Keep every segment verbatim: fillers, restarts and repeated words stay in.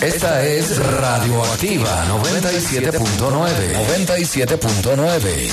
Esta es Radioactiva noventa y siete punto nueve. noventa y siete punto nueve.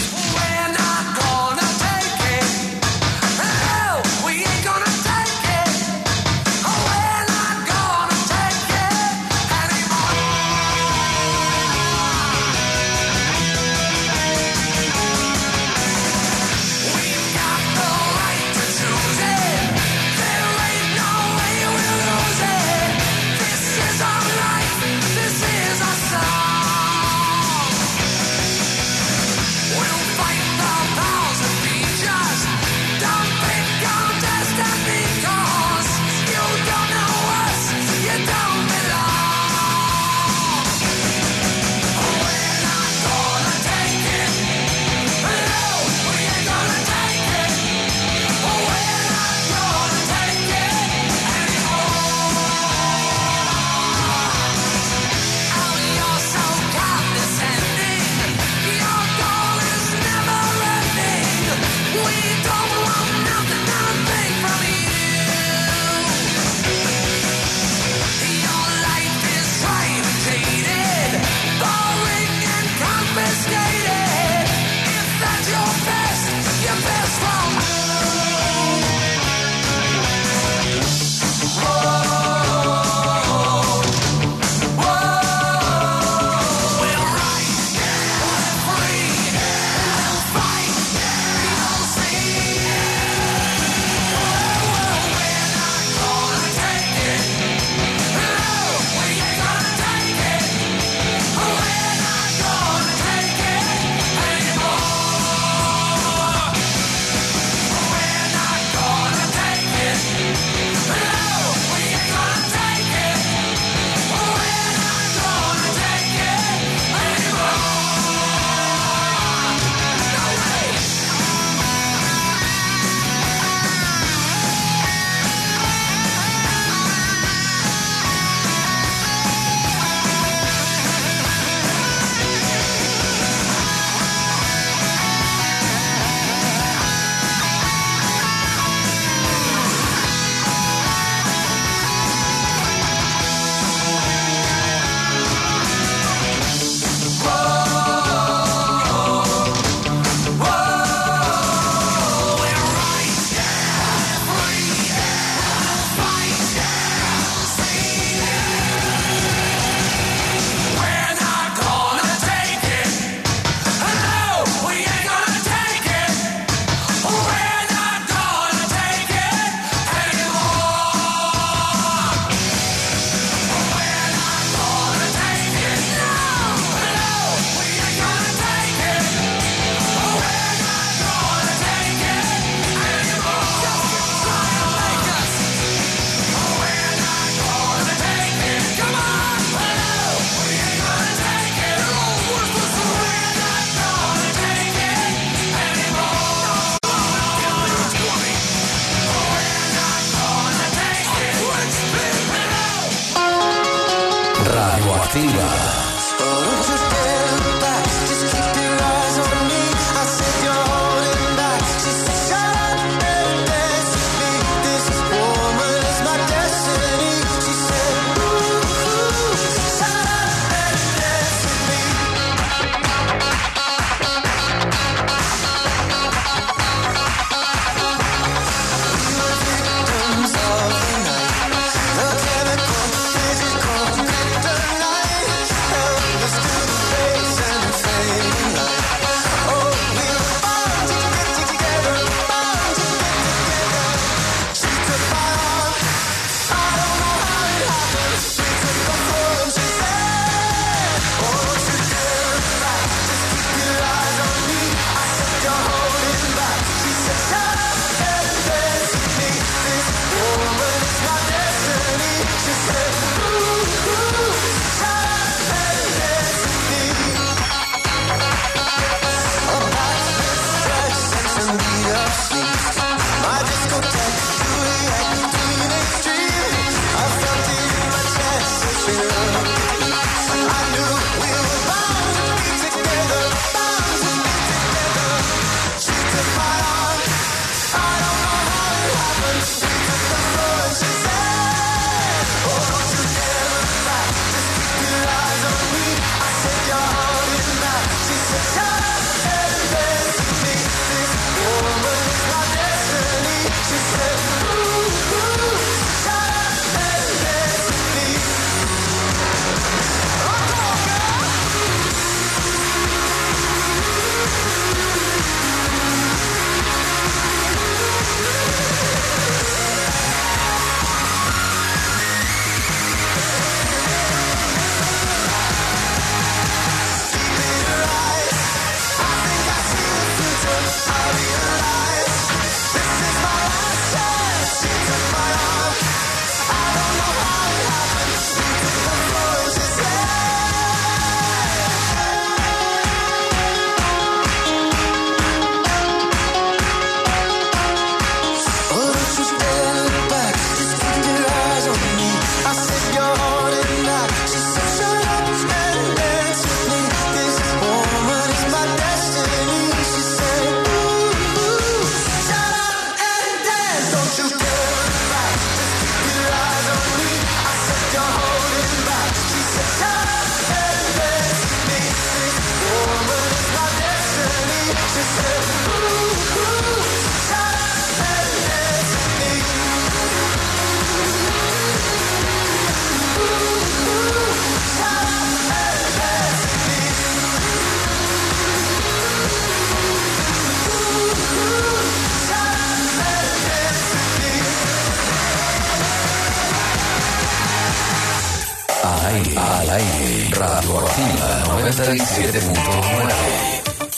aire, al aire. Radioactiva noventa y siete punto nueve.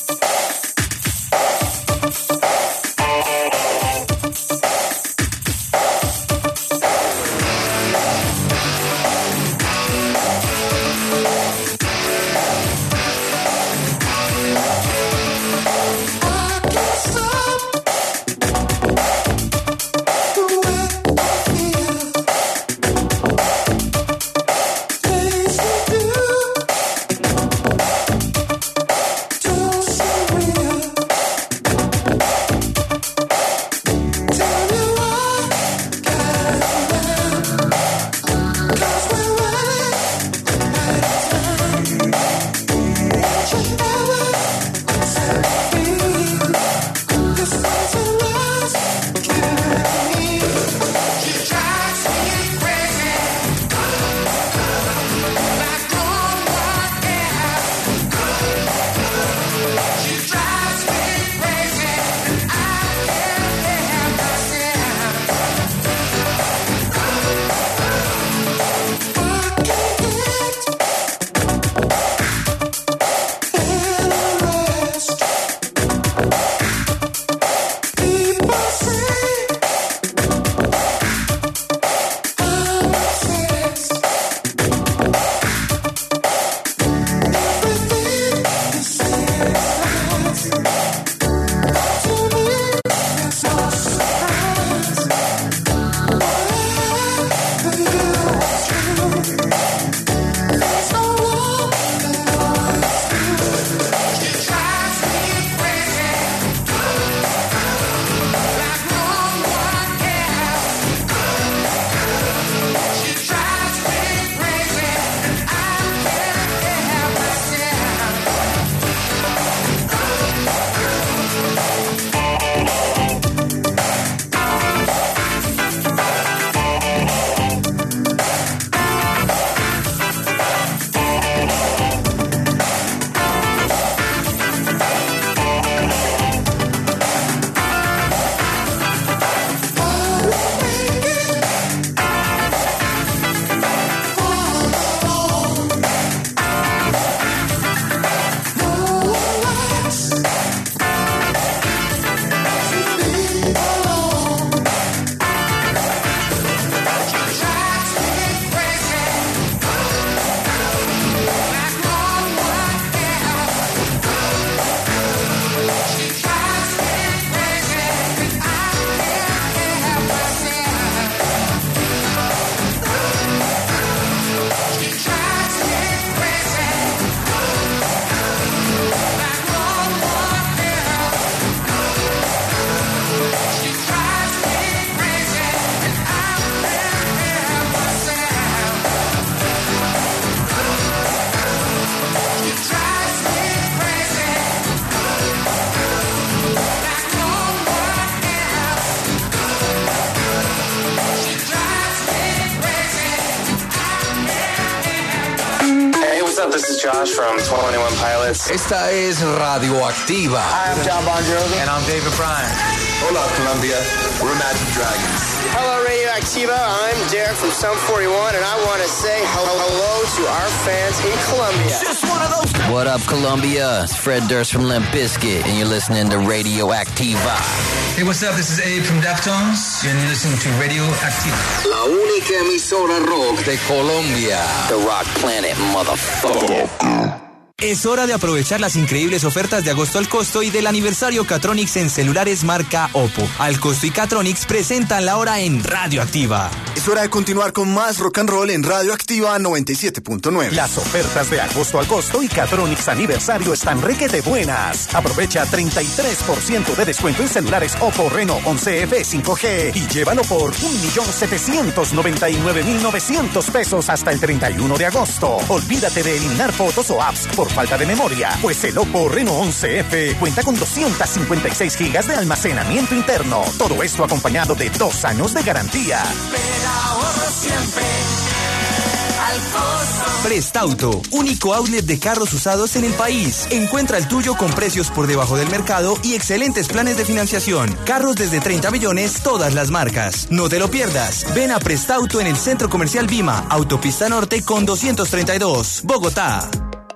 This is Josh from twenty-one Pilots. Esta es Radioactiva. Hi, I'm John Bon Jovi. And I'm David Bryan. Hola, Colombia. We're Imagine Dragons. Hello, Radioactiva. I'm Derek from Sum forty-one, and I want to say hello to our fans in Colombia. Just one of those. What up, Colombia? It's Fred Durst from Limp Bizkit, and you're listening to Radioactiva. Hey, what's up? This is Abe from Deftones, and you're listening to Radioactiva. La única emisora rock de Colombia. The Rock Planet, motherfucker. Es hora de aprovechar las increíbles ofertas de agosto al costo y del aniversario Catronics en celulares marca Oppo. Al costo y Catronics presentan la hora en Radioactiva. Es hora de continuar con más rock and roll en Radioactiva noventa y siete punto nueve. Las ofertas de agosto al costo y Catronics aniversario están requete buenas. Aprovecha treinta y tres por ciento de descuento en celulares Oppo Reno once F cinco G y llévalo por un millón setecientos noventa y nueve mil novecientos pesos hasta el treinta y uno de agosto. Olvídate de eliminar fotos o apps por falta de memoria, pues el Oppo Reno once F cuenta con doscientos cincuenta y seis gigas de almacenamiento interno. Todo esto acompañado de dos años de garantía. Pero ahorro siempre al Prestauto, único outlet de carros usados en el país. Encuentra el tuyo con precios por debajo del mercado y excelentes planes de financiación. Carros desde treinta millones, todas las marcas. No te lo pierdas. Ven a Prestauto en el Centro Comercial Vima, Autopista Norte con doscientos treinta y dos, Bogotá.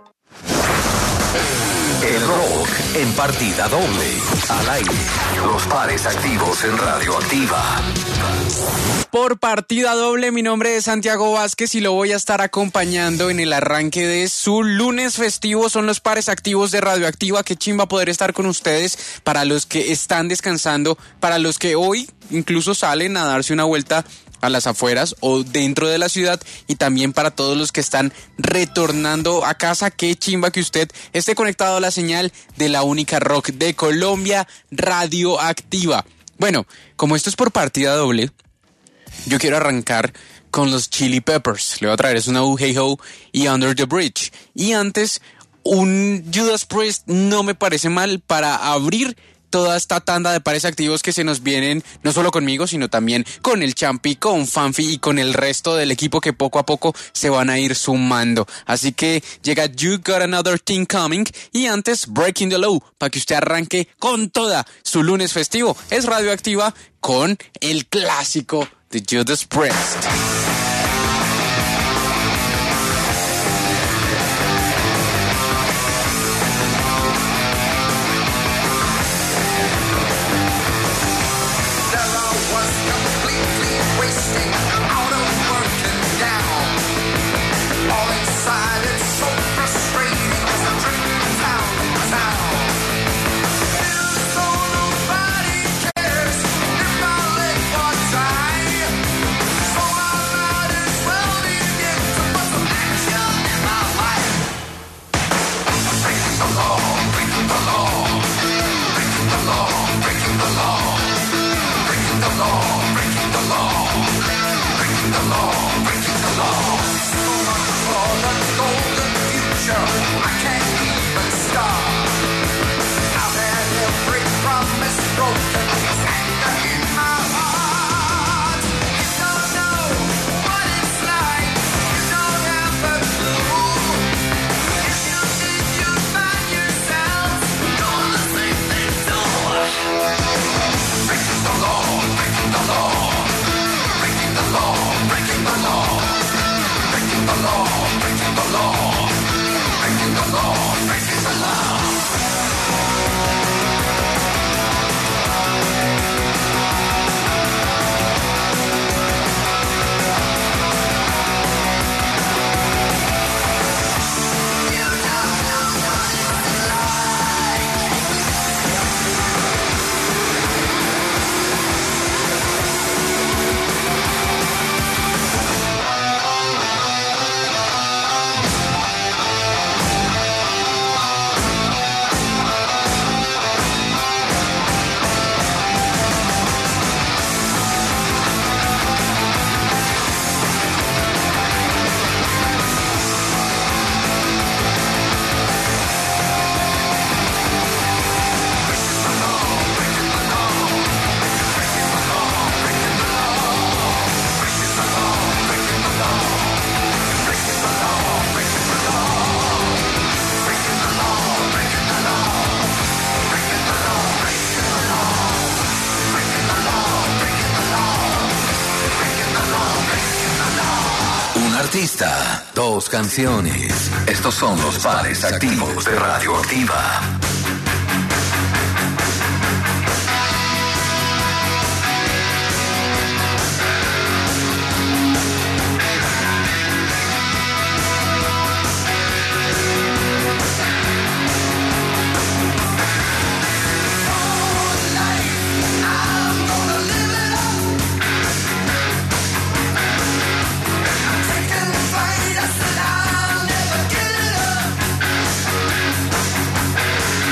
El rock en partida doble. Al aire. Los pares activos en Radioactiva. Por partida doble, mi nombre es Santiago Vázquez y lo voy a estar acompañando en el arranque de su lunes festivo. Son los pares activos de Radioactiva. Qué chimba poder estar con ustedes para los que están descansando, para los que hoy incluso salen a darse una vuelta a las afueras o dentro de la ciudad, y también para todos los que están retornando a casa. Qué chimba que usted esté conectado a la señal de la única rock de Colombia, Radioactiva. Bueno, como esto es por partida doble, yo quiero arrancar con los Chili Peppers. Le voy a traer es una Uh Hey Ho y Under the Bridge. Y antes, un Judas Priest no me parece mal para abrir toda esta tanda de pares activos que se nos vienen, no solo conmigo, sino también con el Champi, con Fanfi y con el resto del equipo que poco a poco se van a ir sumando. Así que llega You Got Another Thing Coming y antes Breaking the Law, para que usted arranque con toda su lunes festivo. Es Radioactiva con el clásico de Judas Priest. Artista, dos canciones. Estos son los pares activos de Radioactiva. I'll never get it up.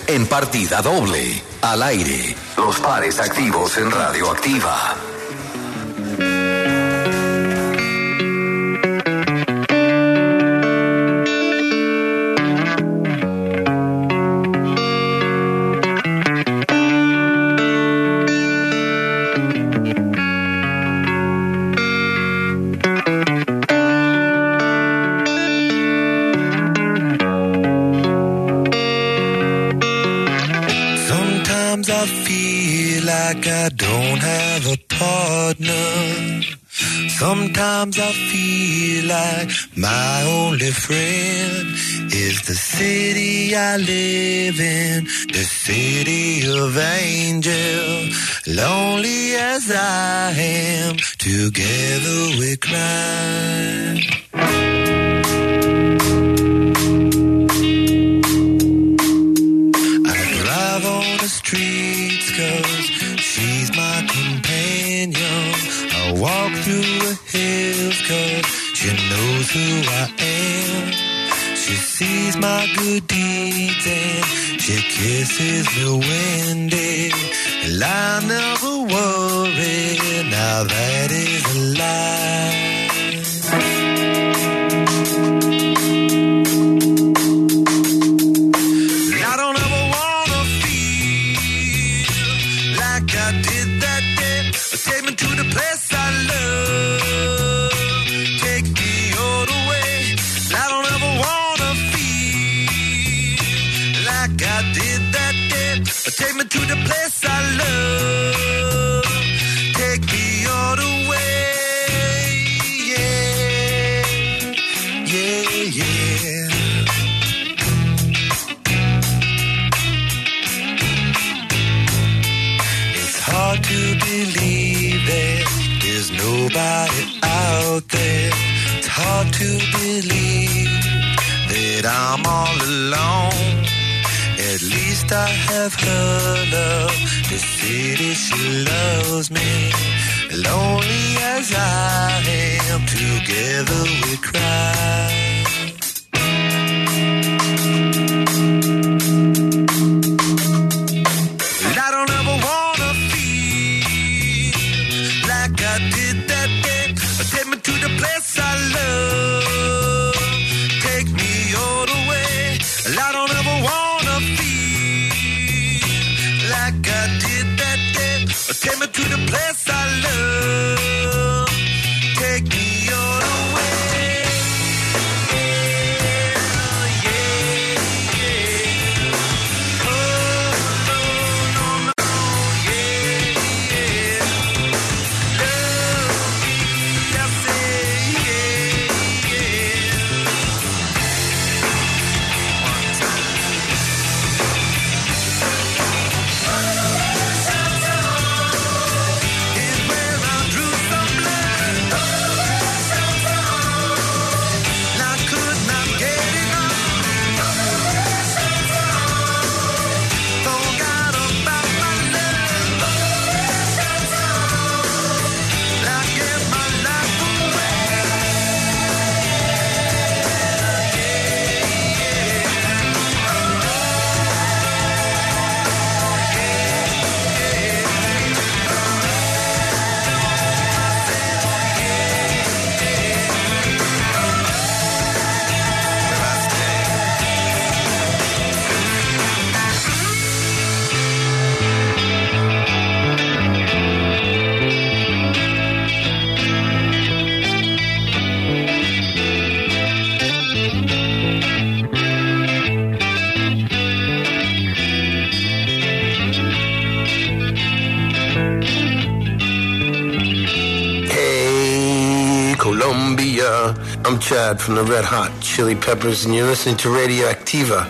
en partida doble. Al aire, los pares activos en Radioactiva. I don't have a partner. Sometimes I feel like my only friend is the city I live in, the city of angels. Lonely as I am, together we cry. I drive on the streets 'cause she's my companion. I walk through the hills 'cause she knows who I am. She sees my good deeds and she kisses me when day. And I never worry, now that is a lie. I don't ever wanna feel like I did that day. Take me to the place I love. Take me all the way. I don't ever wanna feel like I did that day. Take me to the place I love. Take me all the way. Yeah, yeah, yeah. Hard to believe that there's nobody out there. It's hard to believe that I'm all alone. At least I have her love. The city, she loves me. Lonely as I am, together we cry. I don't ever wanna feel like I did that day. Take me to the place I love. Take me all the way. I don't ever wanna feel like I did that day. Take me to the place I love. Take me all the way. Yeah, yeah, yeah. Oh, no, no, no, yeah, yeah. Love me, I say, yeah, yeah. One time. Is where I drew some blood. And I could not get enough. Forgot about my love. I gave my life away. Hey, Colombia. I'm Chad from the Red Hot Chili Peppers, and you're listening to Radioactiva.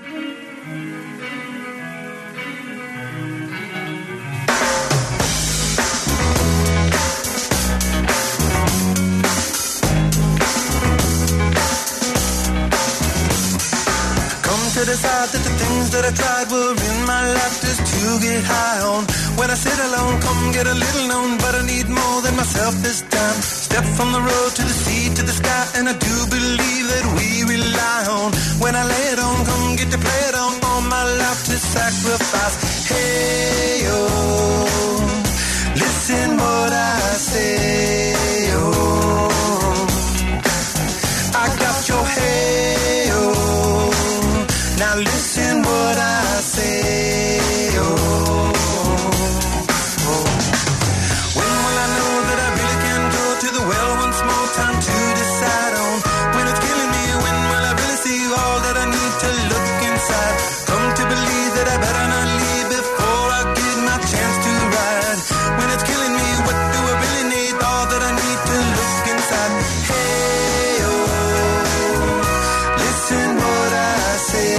Come to decide that the things that I tried were in my life just to get high on. When I sit alone, come get a little known, but I need more than myself this time. Step from the road to the sea to the sky, and I do believe that we rely on. When I lay it on, come get to play it on all my life. life to sacrifice. Hey, oh, listen what I say, oh, I got your hey, oh, now listen what I say, oh, oh. When will I know that I really can go to the well once more? Time to decide on when it's killing me. When will I really see all that I need to look inside? Come to believe that I better not leave before I get my chance to ride. When it's killing me, what do I really need? All that I need to look inside. Hey, oh, listen what I say,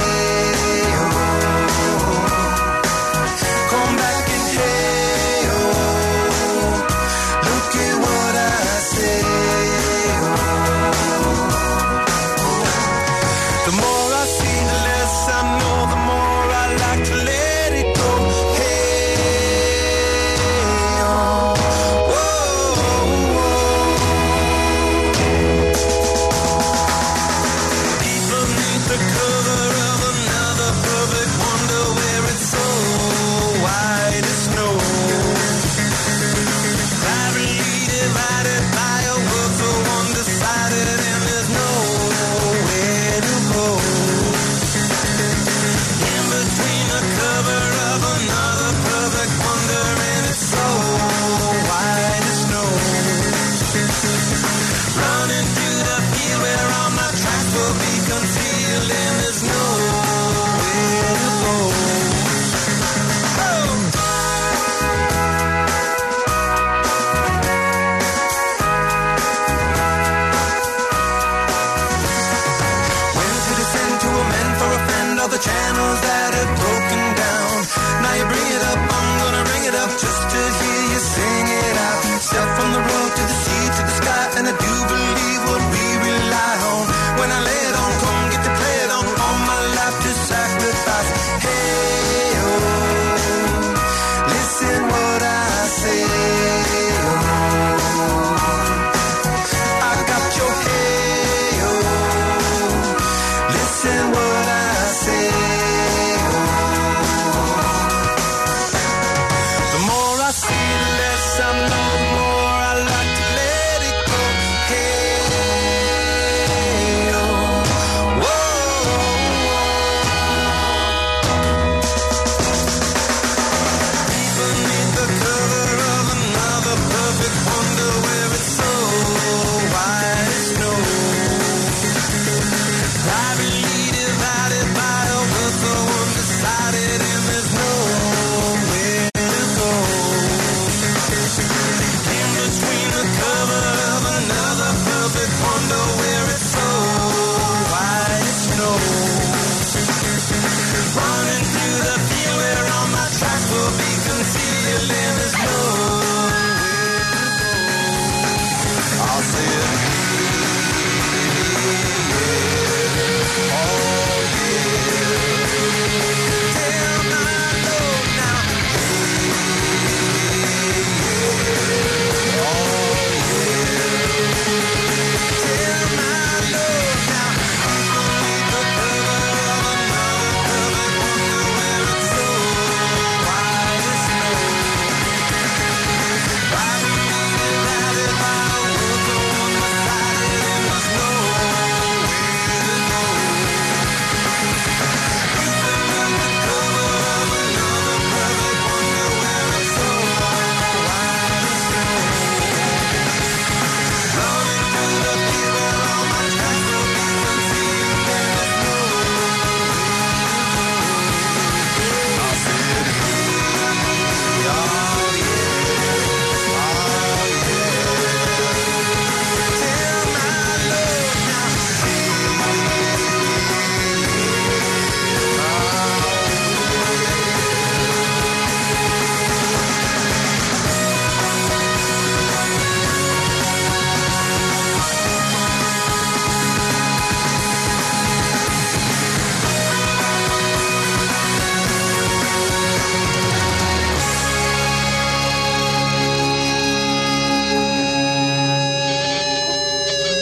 oh, come back and hey, oh, look at what I say, oh. The more I see, the less I know, the more I like to let it go. Hey, oh, whoa, whoa. People need the cover of another perfect wonder where it's so white as snow. Privately divided by a world so undecided, and there's nowhere to go. In between the cover of another perfect wonder, and it's so white as snow. Running through the field where all my tracks will be concealed, and there's nowhere to go. Oh! When to descend to amend for a friend all the channels that have broken down. Now you bring it up, I'm gonna bring it up just to hear you sing it out. Step from the road to the sea to the sky, and I do believe what we rely on. When I lay it on, come get to play it on. All my life to sacrifice. Hey, oh, listen what I say, oh, I got your hey, oh, listen what I say, oh. The more I see, the less I know, the more I like to let it go. Hey, oh, whoa, beneath the cover of another perfect wonder where it's so white as snow. Privately divided by a world so undecided, and there's nowhere to go. In between the cover of another perfect wonder where it's so white as snow. Running through the field where all my tracks will be concealed, and there's nowhere to go. I'll say it.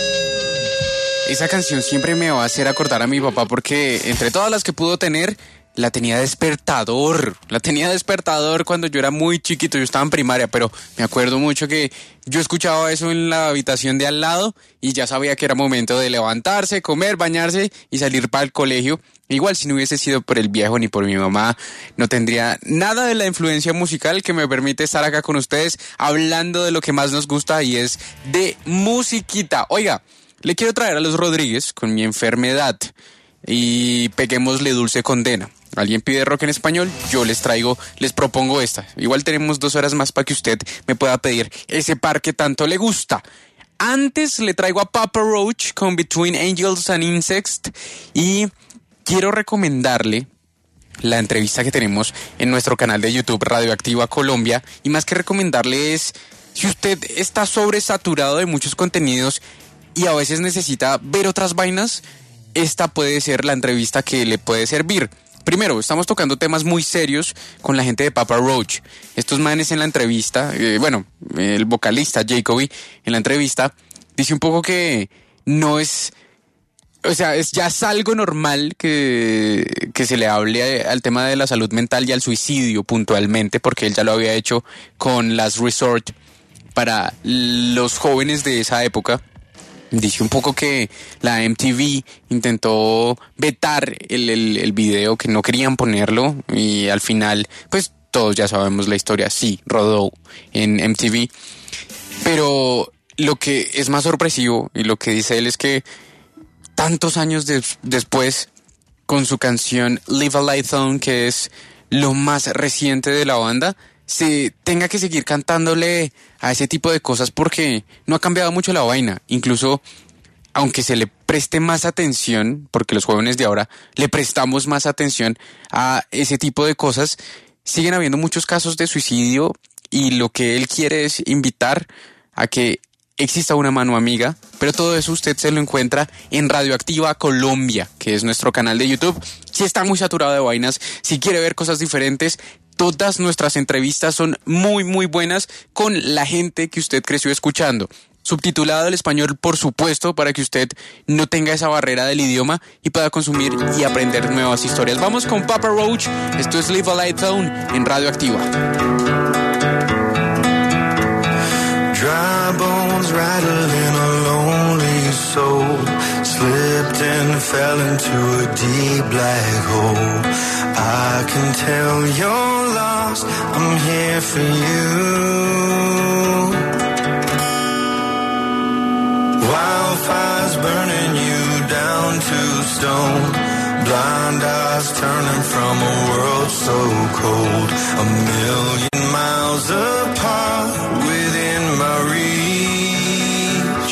Esa canción siempre me va a hacer acordar a mi papá porque entre todas las que pudo tener, la tenía despertador, la tenía despertador cuando yo era muy chiquito, yo estaba en primaria, pero me acuerdo mucho que yo escuchaba eso en la habitación de al lado y ya sabía que era momento de levantarse, comer, bañarse y salir para el colegio. Igual si no hubiese sido por el viejo ni por mi mamá, no tendría nada de la influencia musical que me permite estar acá con ustedes hablando de lo que más nos gusta y es de musiquita. Oiga, le quiero traer a los Rodríguez con Mi Enfermedad y Peguémosle Dulce Condena. Alguien pide rock en español, yo les traigo, les propongo esta. Igual tenemos dos horas más para que usted me pueda pedir ese par que tanto le gusta. Antes le traigo a Papa Roach con Between Angels and Insects y quiero recomendarle la entrevista que tenemos en nuestro canal de YouTube Radioactiva Colombia. Y más que recomendarle es, si usted está sobresaturado de muchos contenidos y a veces necesita ver otras vainas, esta puede ser la entrevista que le puede servir. Primero, estamos tocando temas muy serios con la gente de Papa Roach. Estos manes en la entrevista, eh, bueno, el vocalista Jacoby en la entrevista dice un poco que no es, o sea, es ya es algo normal que, que se le hable al tema de la salud mental y al suicidio puntualmente, porque él ya lo había hecho con Last Resort para los jóvenes de esa época. Dice un poco que la M T V intentó vetar el, el, el video, que no querían ponerlo y al final, pues todos ya sabemos la historia, sí, rodó en M T V. Pero lo que es más sorpresivo y lo que dice él es que tantos años de, después, con su canción Live a Light On, que es lo más reciente de la banda, se tenga que seguir cantándole a ese tipo de cosas porque no ha cambiado mucho la vaina. Incluso, aunque se le preste más atención, porque los jóvenes de ahora le prestamos más atención a ese tipo de cosas, siguen habiendo muchos casos de suicidio y lo que él quiere es invitar a que exista una mano amiga, pero todo eso usted se lo encuentra en Radioactiva Colombia, que es nuestro canal de YouTube. Si está muy saturado de vainas, si quiere ver cosas diferentes, todas nuestras entrevistas son muy muy buenas con la gente que usted creció escuchando. Subtitulado al español, por supuesto, para que usted no tenga esa barrera del idioma y pueda consumir y aprender nuevas historias. Vamos con Papa Roach, esto es Live a Light Zone en Radioactiva. Dry bones rattling a lonely soul, slipped and fell into a deep black hole. I can tell you're lost, I'm here for you. Wildfires burning you down to stone, blind eyes turning from a world so cold, a million miles apart within my reach.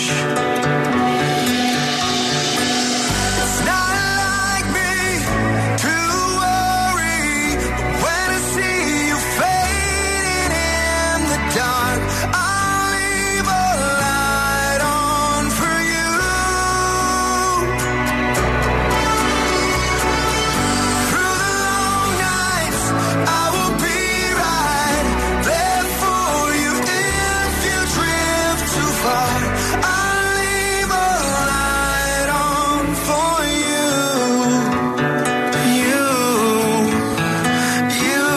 It's not like me to worry, but when I see you fading in the dark, I'll leave a light on for you. Through the long nights, I will be right there for you if you drift too far. I'll leave a light on for you. You, you.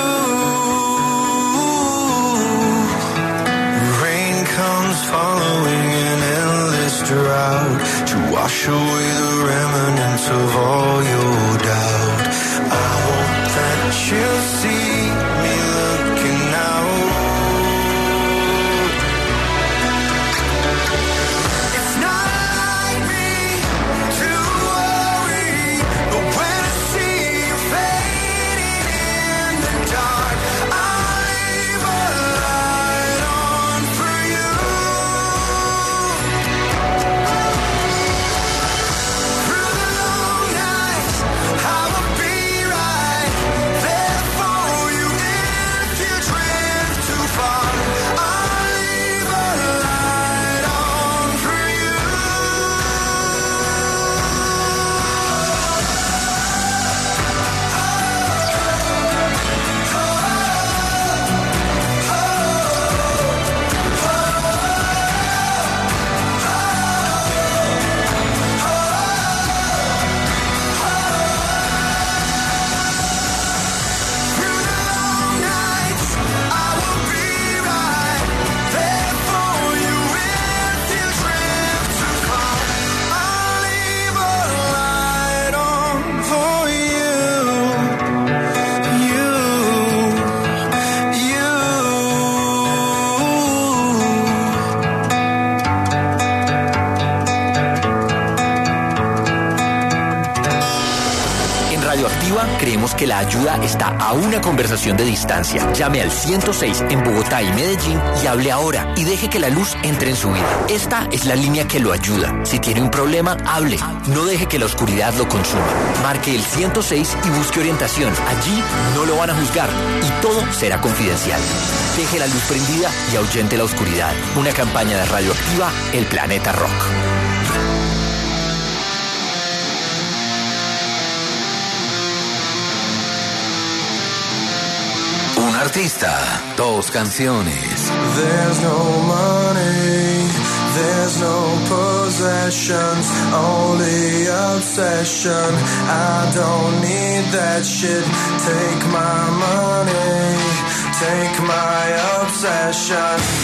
Rain comes following an endless drought to wash away the remnants of all your doubt. I hope that you see me looking out. It's not like me to worry, but when I see you fading in the dark, I'll leave a light on for you. Through the long nights, recordemos que la ayuda está a una conversación de distancia. Llame al ciento seis en Bogotá y Medellín y hable ahora y deje que la luz entre en su vida. Esta es la línea que lo ayuda. Si tiene un problema, hable. No deje que la oscuridad lo consuma. Marque el ciento seis y busque orientación. Allí no lo van a juzgar y todo será confidencial. Deje la luz prendida y ahuyente la oscuridad. Una campaña de Radioactiva, El Planeta Rock. Un artista, dos canciones. There's no money, there's no possessions, only obsession. I don't need that shit. Take my money, take my obsession.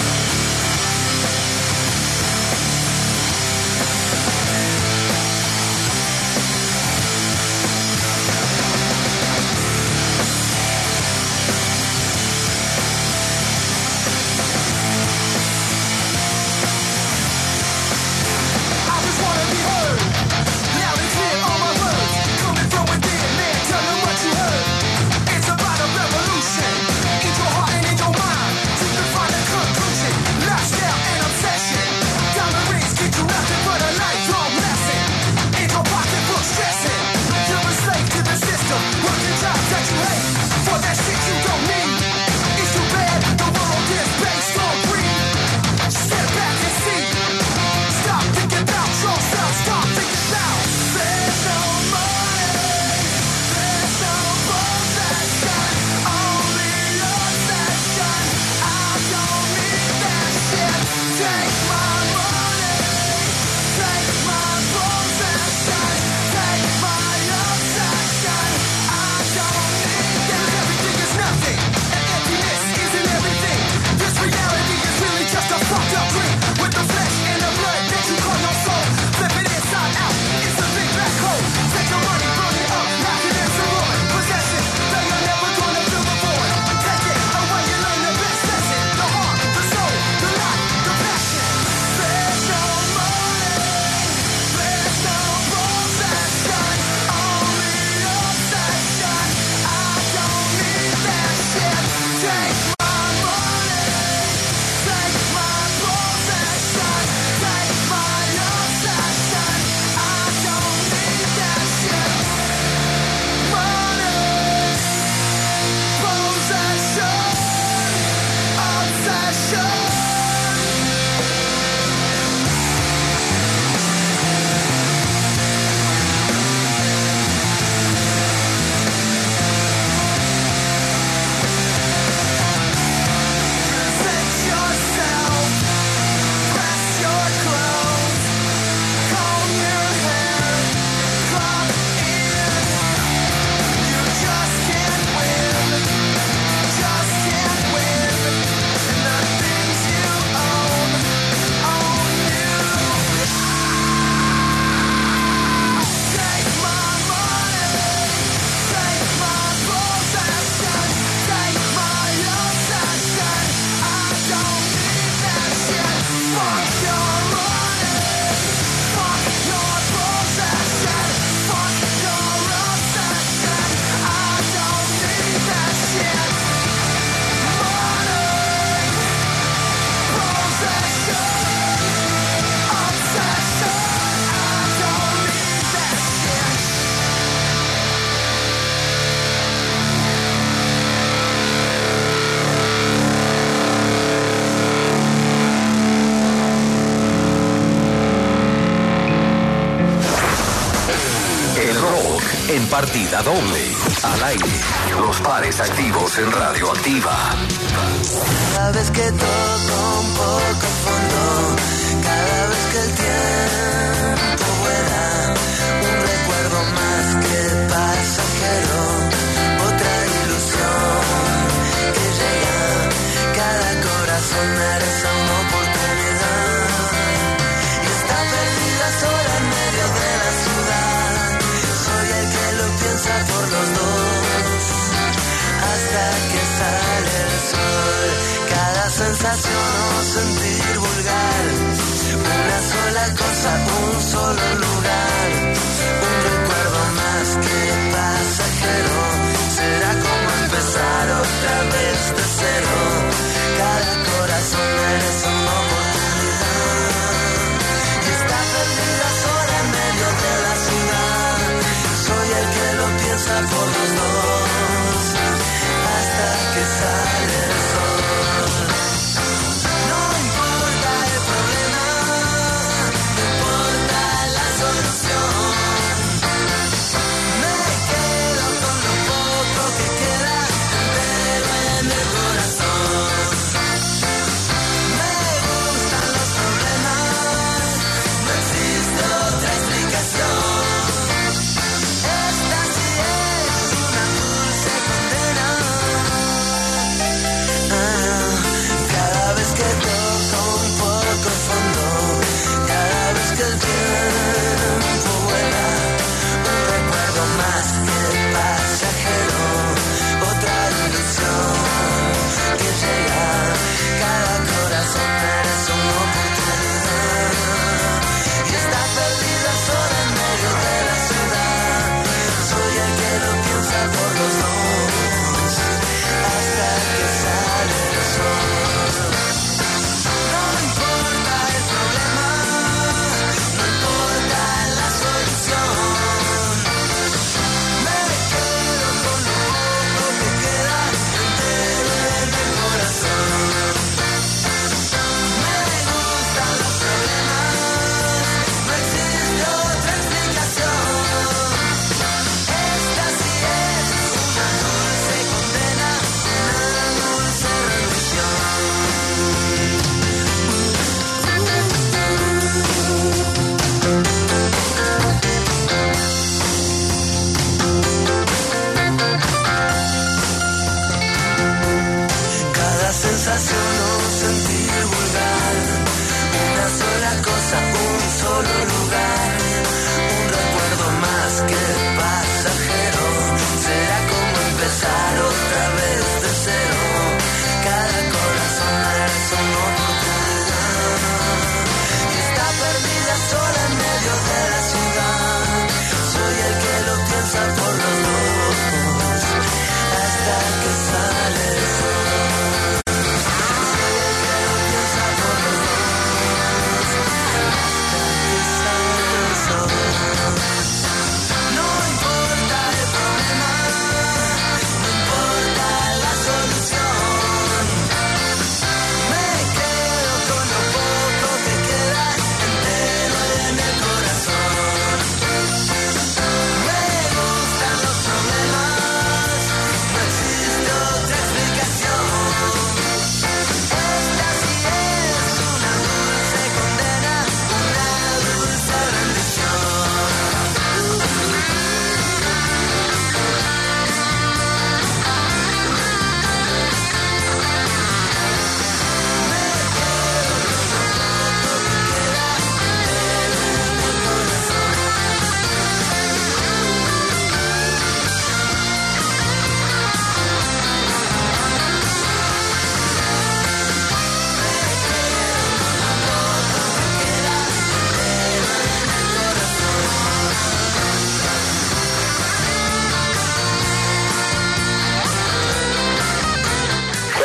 En partida doble, al aire, los pares activos en Radioactiva. Cada vez que toco un poco fondo, cada vez que el tiempo vuela, un recuerdo más que pasajero, otra ilusión que llega, cada corazón merece una oportunidad y está perdida sola en medio de la ciudad. Soy el que lo piensa por los dos hasta que sale el sol. Cada sensación o sentir vulgar, una sola cosa, un solo lugar, un recuerdo más que pasajero.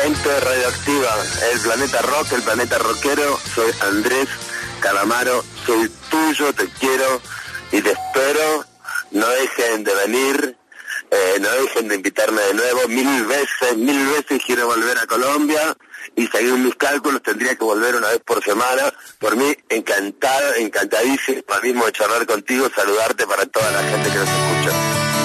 gente radioactiva, el planeta rock, el planeta rockero. Soy Andrés Calamaro, soy tuyo, te quiero y te espero. No dejen de venir, eh, no dejen de invitarme de nuevo. Mil veces, mil veces quiero volver a Colombia y según mis cálculos tendría que volver una vez por semana. Por mí, encantado, encantadísimo mismo de charlar contigo, saludarte para toda la gente que nos escucha.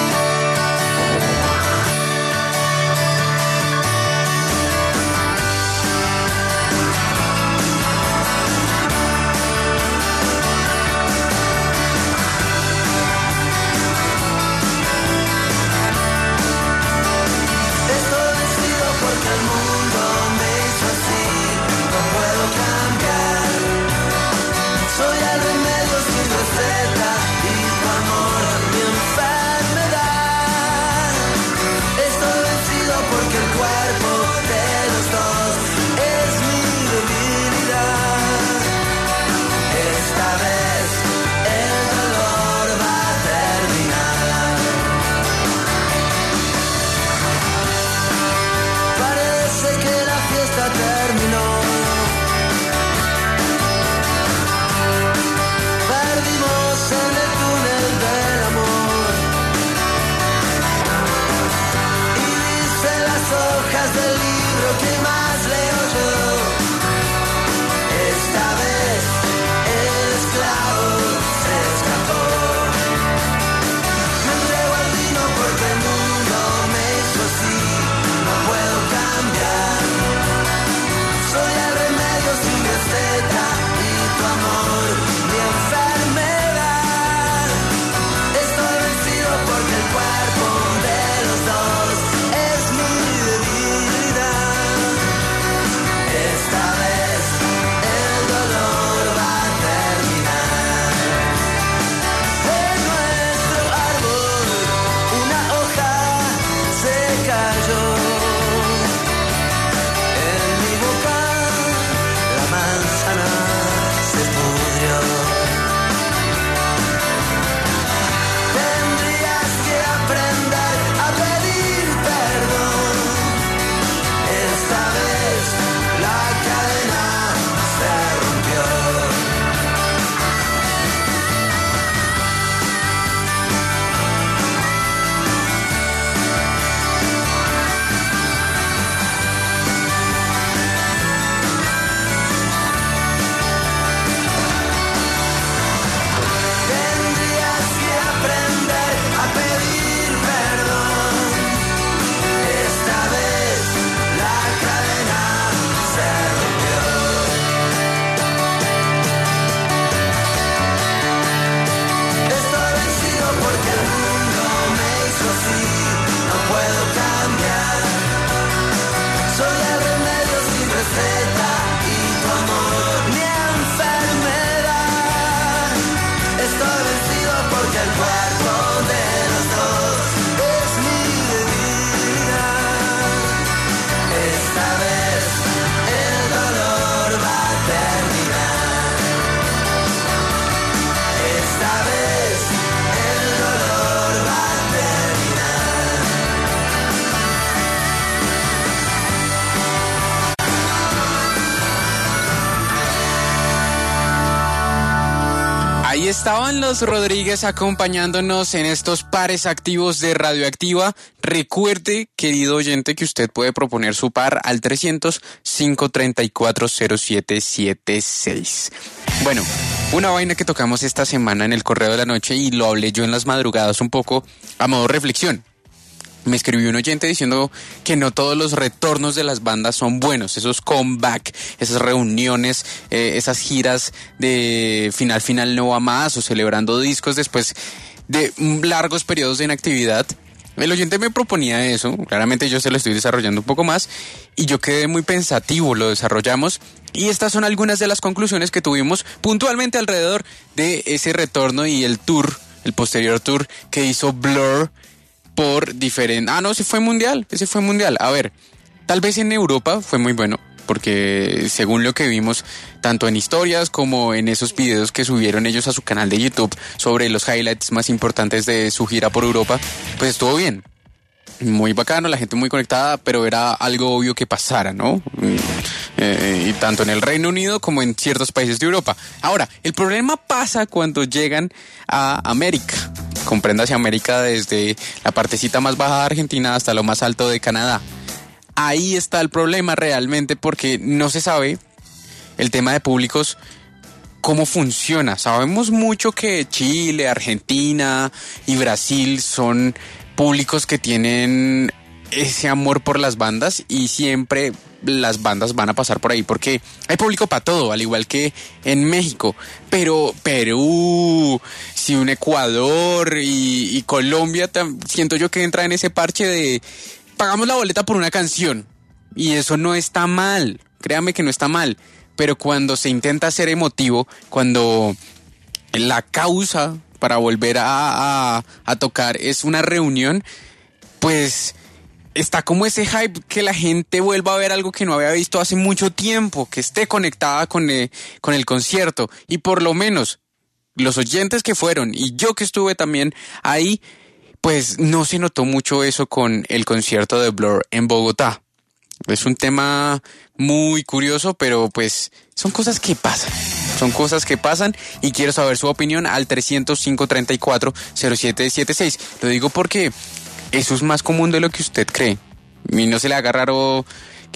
Estaban los Rodríguez acompañándonos en estos pares activos de Radioactiva. Recuerde, querido oyente, que usted puede proponer su par al trescientos, cinco treinta y cuatro, cero siete siete seis. Bueno, una vaina que tocamos esta semana en el Correo de la Noche y lo hablé yo en las madrugadas un poco a modo reflexión. Me escribió un oyente diciendo que no todos los retornos de las bandas son buenos, esos comeback, esas reuniones, eh, esas giras de final final no va más o celebrando discos después de largos periodos de inactividad. El oyente me proponía eso, claramente yo se lo estoy desarrollando un poco más y yo quedé muy pensativo, lo desarrollamos y estas son algunas de las conclusiones que tuvimos puntualmente alrededor de ese retorno y el tour, el posterior tour que hizo Blur por diferente... Ah, no, ese fue mundial, ese fue mundial. A ver, tal vez en Europa fue muy bueno, porque según lo que vimos, tanto en historias como en esos videos que subieron ellos a su canal de YouTube sobre los highlights más importantes de su gira por Europa, pues estuvo bien. muy bacano, la gente muy conectada, pero era algo obvio que pasara, ¿no? Eh, y tanto en el Reino Unido como en ciertos países de Europa. Ahora, el problema pasa cuando llegan a América. Compréndase América desde la partecita más baja de Argentina hasta lo más alto de Canadá. Ahí está el problema realmente, porque no se sabe el tema de públicos, cómo funciona. Sabemos mucho que Chile, Argentina y Brasil son públicos que tienen ese amor por las bandas y siempre las bandas van a pasar por ahí porque hay público para todo, al igual que en México. Pero Perú, si un Ecuador y, y Colombia, siento yo que entra en ese parche de pagamos la boleta por una canción y eso no está mal, créame que no está mal, pero cuando se intenta ser emotivo, cuando la causa para volver a, a, a tocar es una reunión, pues está como ese hype que la gente vuelva a ver algo que no había visto hace mucho tiempo, que esté conectada con el, con el concierto. Y por lo menos los oyentes que fueron y yo que estuve también ahí, pues no se notó mucho eso con el concierto de Blur en Bogotá. Es un tema muy curioso, pero pues son cosas que pasan. Son cosas que pasan y quiero saber su opinión al trescientos cinco, treinta y cuatro, cero siete siete seis. Lo digo porque eso es más común de lo que usted cree. Y no se le haga raro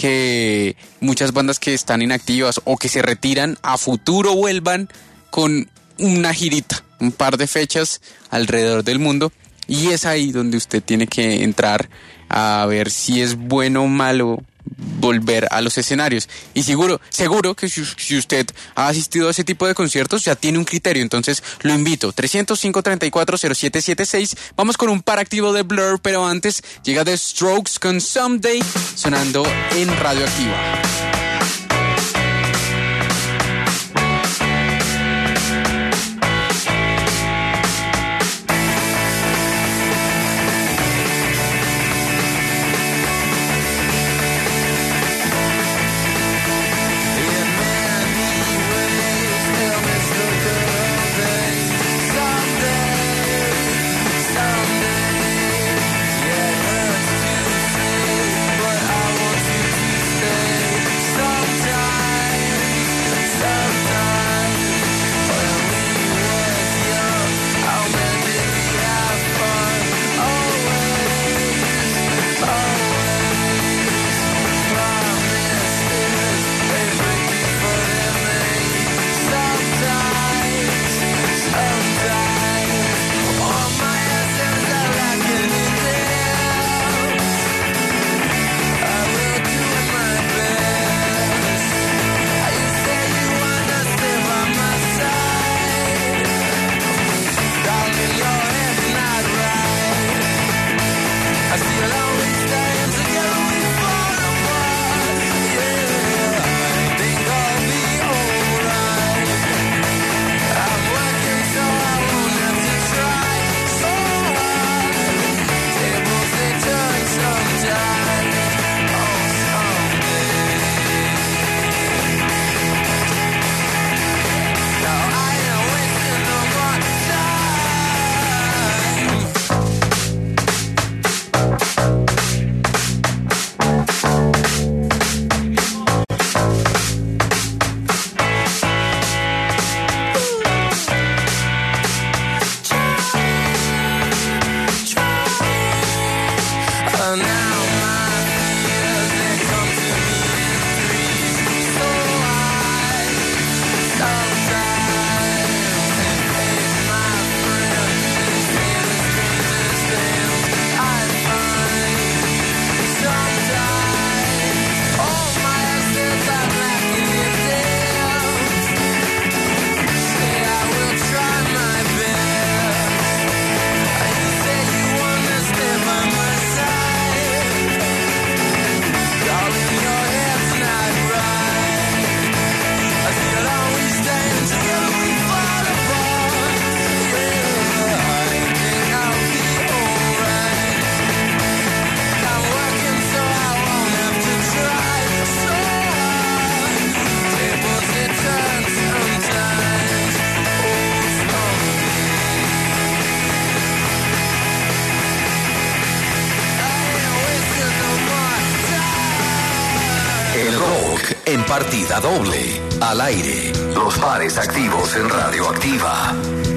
que muchas bandas que están inactivas o que se retiran a futuro vuelvan con una girita, un par de fechas alrededor del mundo. Y es ahí donde usted tiene que entrar a ver si es bueno o malo volver a los escenarios. Y seguro, seguro que si, si usted ha asistido a ese tipo de conciertos ya tiene un criterio, entonces lo invito. trescientos cinco, treinta y cuatro, cero siete siete seis. Vamos con un par activo de Blur, pero antes llega The Strokes con Someday sonando en Radioactiva. But I want you to stay. rock en partida doble. Al aire. Los pares activos en Radioactiva.